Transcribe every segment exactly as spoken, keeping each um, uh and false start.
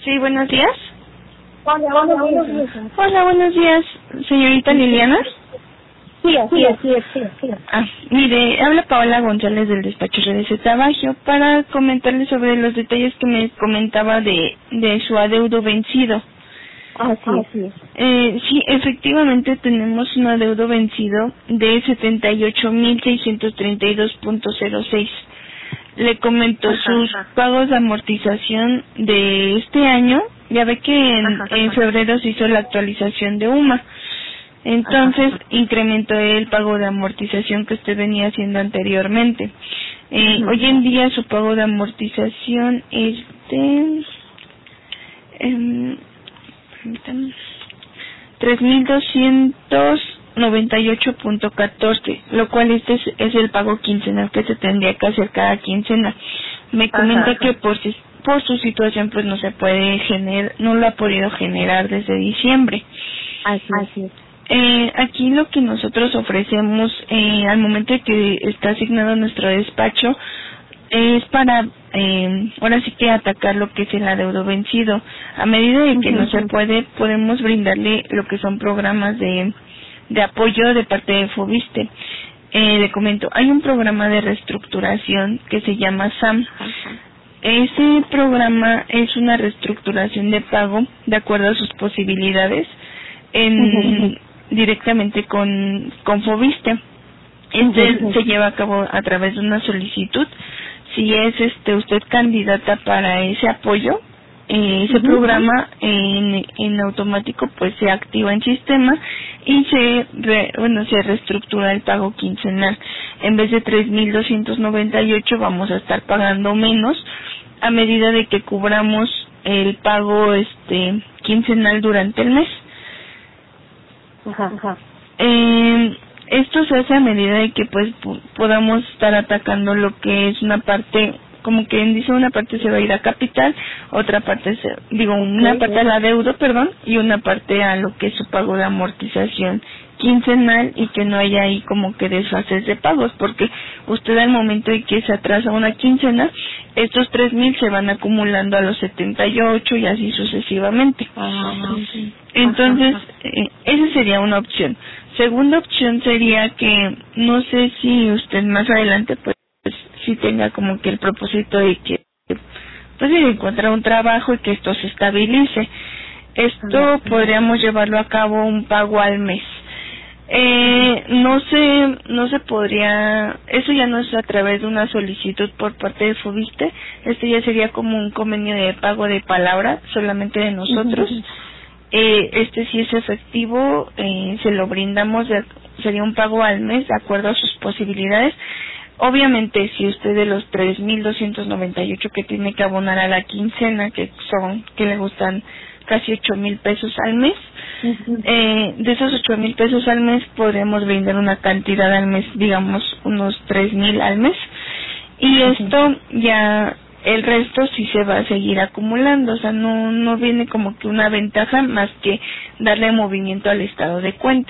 Sí, buenos días. Hola, hola, buenos días. Hola, buenos días, señorita Liliana. Sí, sí, sí, sí, sí. Ah, mire, habla Paola González del despacho R D Z Bajío para comentarle sobre los detalles que me comentaba de, de su adeudo vencido. Ah, sí, sí. Eh, sí, efectivamente tenemos un adeudo vencido de setenta y ocho mil seiscientos treinta y dos punto cero seis. Le comento Ajá, sus ajá. pagos de amortización de este año. Ya ve que en, Ajá, ajá. en febrero se hizo la actualización de U M A. Entonces Ajá, incrementó el pago de amortización que usted venía haciendo anteriormente. Eh, Ujú. hoy en día su pago de amortización es de... em, permítame, tres mil doscientos noventa y ocho punto catorce, lo cual este es, es el pago quincenal que se tendría que hacer cada quincena. Me comenta Ajá. que por si, por su situación pues no se puede generar, no lo ha podido generar desde diciembre. Así es. Así es. Eh, aquí lo que nosotros ofrecemos eh, al momento de que está asignado nuestro despacho es para, eh, ahora sí que atacar lo que es el adeudo vencido. A medida de que Ujú. no se puede, podemos brindarle lo que son programas de, de apoyo de parte de Fobiste. Eh, le comento, hay un programa de reestructuración que se llama S A M. Ese programa es una reestructuración de pago de acuerdo a sus posibilidades en, directamente con, con Fobiste. Este Ujú. se lleva a cabo a través de una solicitud. Si es este usted candidata para ese apoyo, eh, ese Ujú. programa en, en automático pues se activa en sistema y se re, bueno se reestructura el pago quincenal. En vez de tres mil doscientos noventa y ocho vamos a estar pagando menos a medida de que cubramos el pago este quincenal durante el mes. Ajá, ajá. Eh, esto se hace a medida de que pues po- podamos estar atacando lo que es una parte, como quien dice, una parte se va a ir a capital, otra parte, se, digo, una Ok. parte a la deuda, perdón, y una parte a lo que es su pago de amortización quincenal y que no haya ahí como que desfases de pagos, porque usted al momento de que se atrasa una quincena, estos tres mil se van acumulando a los setenta y ocho y así sucesivamente. Ah, ok. Entonces, Ajá, eh, esa sería una opción. Segunda opción sería que, no sé si usted más adelante, pues, si tenga como que el propósito de que, pues, de encontrar un trabajo y que esto se estabilice. Esto ajá. podríamos llevarlo a cabo un pago al mes. Eh, no sé, no se podría, eso ya no es a través de una solicitud por parte de Fobiste, esto ya sería como un convenio de pago de palabra, solamente de nosotros. Ujú. Eh, este sí es efectivo, eh, se lo brindamos, de, sería un pago al mes de acuerdo a sus posibilidades. Obviamente, si usted de los tres mil doscientos noventa y ocho que tiene que abonar a la quincena, que son, que le gustan casi ocho mil pesos al mes, Ujú. eh, de esos ocho mil pesos al mes podríamos brindar una cantidad al mes, digamos unos tres mil al mes, y esto ya el resto sí se va a seguir acumulando, o sea, no no viene como que una ventaja más que darle movimiento al estado de cuenta.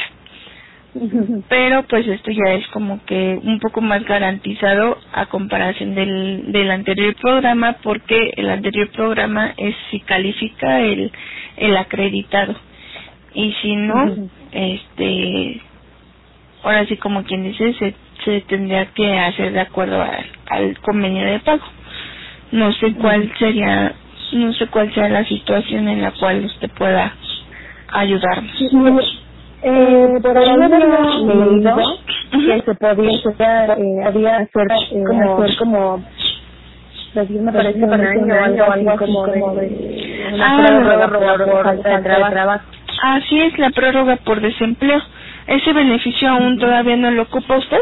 Ujú. Pero pues esto ya es como que un poco más garantizado a comparación del, del anterior programa, porque el anterior programa es si califica el, el acreditado, y si no, Ujú. este ahora sí como quien dice se, se tendría que hacer de acuerdo a- al convenio de pago. No sé cuál sería, no sé cuál sea la situación en la cual usted pueda ayudarnos. Sí, mire, eh, por ahí había leído Ujú. que se podía, eh, había hacer, eh, como, hacer como, pues me parece un año o algo así como de una Ah, prórroga por, por falta de trabajo. así es, la prórroga por desempleo. ¿Ese beneficio aún todavía no lo ocupa usted?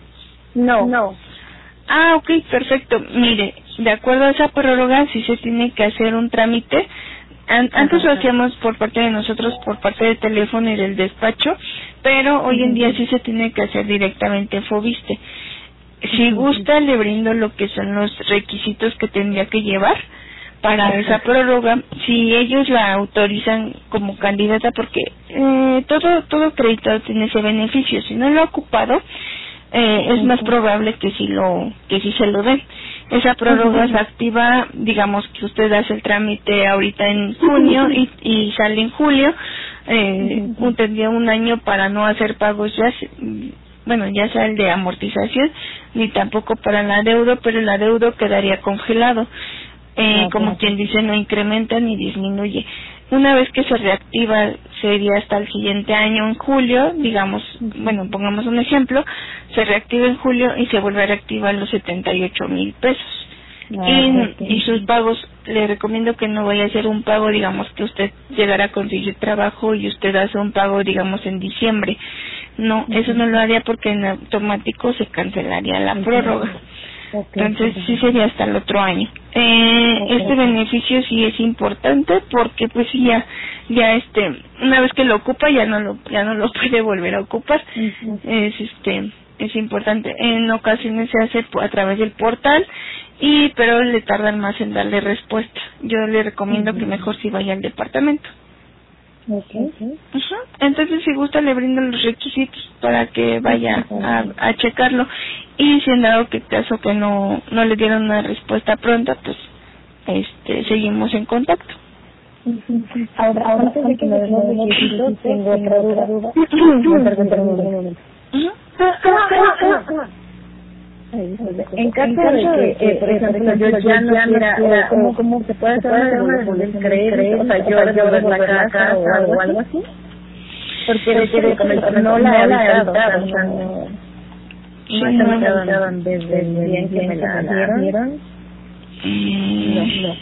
No. No. Ah, ok, perfecto. Mire, de acuerdo a esa prórroga sí se tiene que hacer un trámite. An- antes Ajá. lo hacíamos por parte de nosotros, por parte del teléfono y del despacho, pero hoy en día sí se tiene que hacer directamente en Fobiste. Si gusta, le brindo lo que son los requisitos que tendría que llevar para esa prórroga. Si ellos la autorizan como candidata, porque eh, todo todo acreditado tiene ese beneficio. Si no lo ha ocupado, eh, es más probable que si lo que si se lo den. Esa prórroga se activa, digamos que usted hace el trámite ahorita en junio y, y sale en julio, eh, uh-huh. tendría un año para no hacer pagos ya, bueno, ya sea el de amortización, ni tampoco para el adeudo, pero el adeudo quedaría congelado. Eh, okay. Como quien dice, no incrementa ni disminuye. Una vez que se reactiva, sería hasta el siguiente año, en julio, digamos, bueno, pongamos un ejemplo, se reactiva en julio y se vuelve a reactivar los setenta y ocho mil pesos. Ah, y, okay. y sus pagos, le recomiendo que no vaya a hacer un pago, digamos, que usted llegara a conseguir trabajo y usted hace un pago, digamos, en diciembre. No, uh-huh. eso no lo haría porque en automático se cancelaría la uh-huh. prórroga. Okay, Entonces sí sería hasta el otro año. Eh, okay. Este beneficio sí es importante porque pues ya ya este una vez que lo ocupa ya no lo ya no lo puede volver a ocupar. Uh-huh. Es este es importante. En ocasiones se hace a través del portal y pero le tardan más en darle respuesta. Yo le recomiendo uh-huh. que mejor si vaya al departamento. Okay. Uh-huh. Entonces, si gusta, le brindo los requisitos para que vaya a, a checarlo. Y si en dado que caso que no no le dieron una respuesta pronta, pues este seguimos en contacto. Uh-huh. Ahora, ahora antes de que me den los requisitos, tengo otra duda. En caso de que, eh, por ejemplo, yo ya no quiera, ¿cómo, cómo se puede hacer una devolución del crédito? O sea, yo devolver la casa o algo, algo así. Porque de que no la he habitado, o sea, no no he habitado desde el día en que me la dieron. No,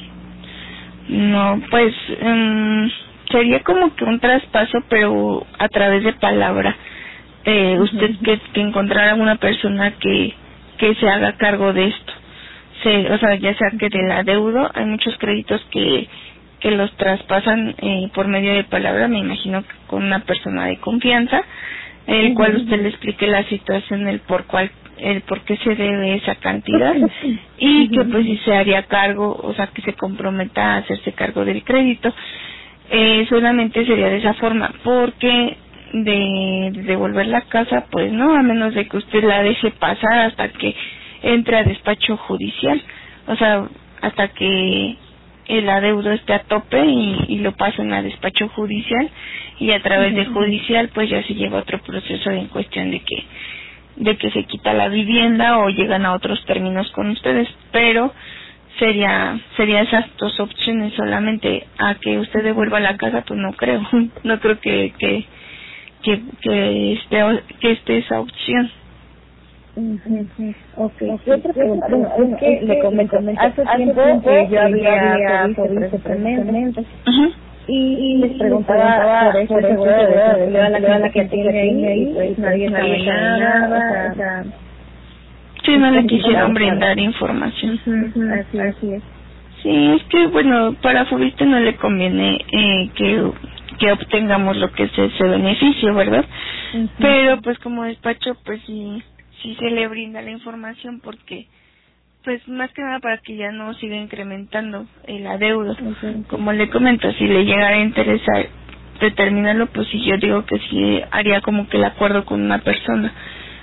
no. No, pues um, sería como que un traspaso, pero a través de palabra. Eh, usted que, que encontrara una persona que que se haga cargo de esto, se, o sea, ya sea que del adeudo, hay muchos créditos que que los traspasan eh, por medio de palabra, me imagino que con una persona de confianza, el uh-huh. cual usted le explique la situación, el por cual, el por qué se debe esa cantidad y uh-huh. que pues si se haría cargo, o sea, que se comprometa a hacerse cargo del crédito. Eh, solamente sería de esa forma, porque de, de devolver la casa, pues no, a menos de que usted la deje pasar hasta que entre a despacho judicial, o sea, hasta que el adeudo esté a tope y, y lo pasen a despacho judicial y a través de judicial pues ya se lleva otro proceso en cuestión de que de que se quita la vivienda o llegan a otros términos con ustedes, pero sería sería esas dos opciones solamente. A que usted devuelva la casa, pues no creo, no creo que que que que esté que esté esa opción. Uh-huh. Okay. Y otra pregunta, bueno, es que le comento, hace tiempo que yo había visto precisamente y, y les preguntaba por eso, por eso, de la la que tiene ahí, y pues nadie sabía nada, o sea, sí, no le quisieron brindar información. Uh-huh. Así, así es. Sí, es que bueno, para Fobiste no le conviene eh, que que obtengamos lo que es ese beneficio, ¿verdad? Uh-huh. Pero pues como despacho, pues sí, sí se le brinda la información porque, pues más que nada para que ya no siga incrementando el adeudo. Uh-huh. Como le comento, si le llegara a interesar determinarlo, pues sí, yo digo que sí haría como que el acuerdo con una persona.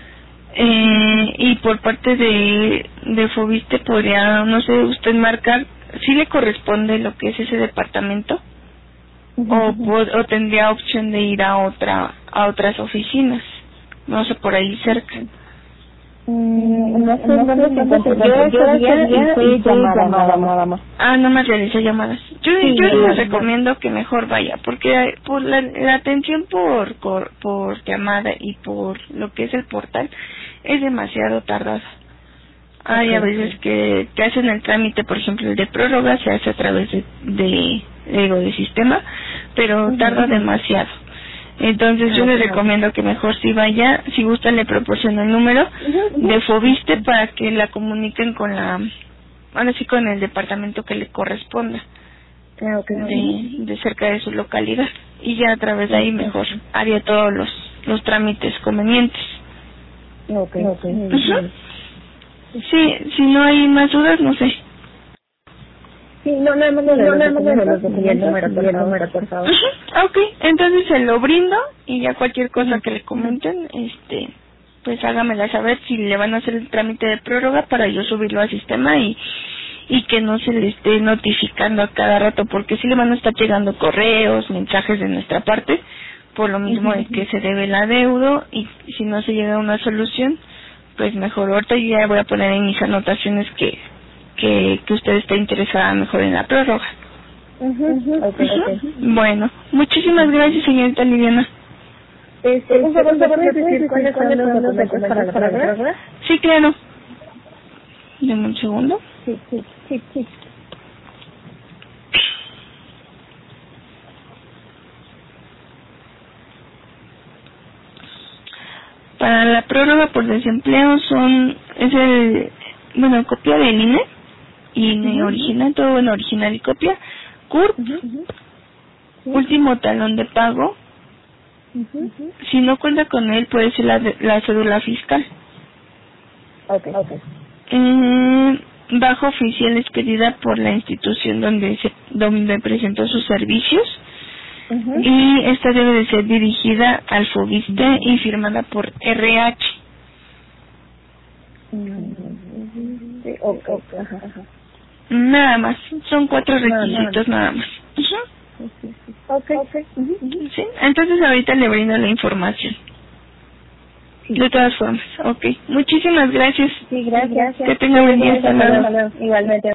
Eh, y por parte de, de Fobiste podría, no sé, usted marcar, si le corresponde lo que es ese departamento. Uh-huh. o, o tendría opción de ir a otra a otras oficinas, no sé, por ahí cerca. Mm, no sé dónde se encuentra. Yo, yo ese día hice llamada nada más. Ah, no más realicé llamadas. Yo, sí, yo les recomiendo que mejor vaya, porque por la, la atención por, por por llamada y por lo que es el portal es demasiado tardada. Hay a veces que, que hacen el trámite, por ejemplo, el de prórroga se hace a través de, de, digo, de sistema, pero tarda demasiado. Entonces yo les recomiendo que mejor si vaya, si gusta le proporciono el número de Fobiste para que la comuniquen con la, ahora sí con el departamento que le corresponda, de, de cerca de su localidad, y ya a través de ahí mejor haría todos los, los trámites convenientes. Okay, okay. Uh-huh. Sí, si no hay más dudas, no sé. Sí, no, no, no, no, no, no, no, no, los documentos, el número, por favor. Uh-huh. Ok, entonces se lo brindo y ya cualquier cosa que le comenten, este, pues hágamela saber si le van a hacer el trámite de prórroga para yo subirlo al sistema y y que no se le esté notificando a cada rato, porque sí le van a estar llegando correos, mensajes de nuestra parte, por lo mismo de que se debe el adeudo, y si no se llega a una solución, pues mejor. Ahorita yo ya voy a poner en mis anotaciones que que, que usted está interesada mejor en la prórroga. Uh-huh. Okay, okay. Bueno, muchísimas gracias, señorita Liliana. Este, un favor, ¿me puedes decir cuáles son los documentos para la prórroga? Sí, claro. Deme un segundo. Sí, sí, sí, sí. Para la prórroga por desempleo son, es el, bueno, copia del I N E, I N E uh-huh. original, todo bueno, original y copia, C U R P, uh-huh. sí. Último talón de pago, uh-huh. si no cuenta con él puede ser la, la cédula fiscal. Okay, okay. Eh, bajo oficial expedida por la institución donde se donde presentó sus servicios. Uh-huh. Y esta debe de ser dirigida al FOBISTE uh-huh. y firmada por R H. Uh-huh. Sí, okay, okay. Ajá, ajá. Nada más, son cuatro requisitos no, no, no. nada más. Uh-huh. Sí, sí. Okay, okay. Uh-huh. Sí, entonces ahorita le brindo la información. Sí. De todas formas, okay. Muchísimas gracias. Sí, gracias. Que tenga buen día. Hasta luego. Igualmente.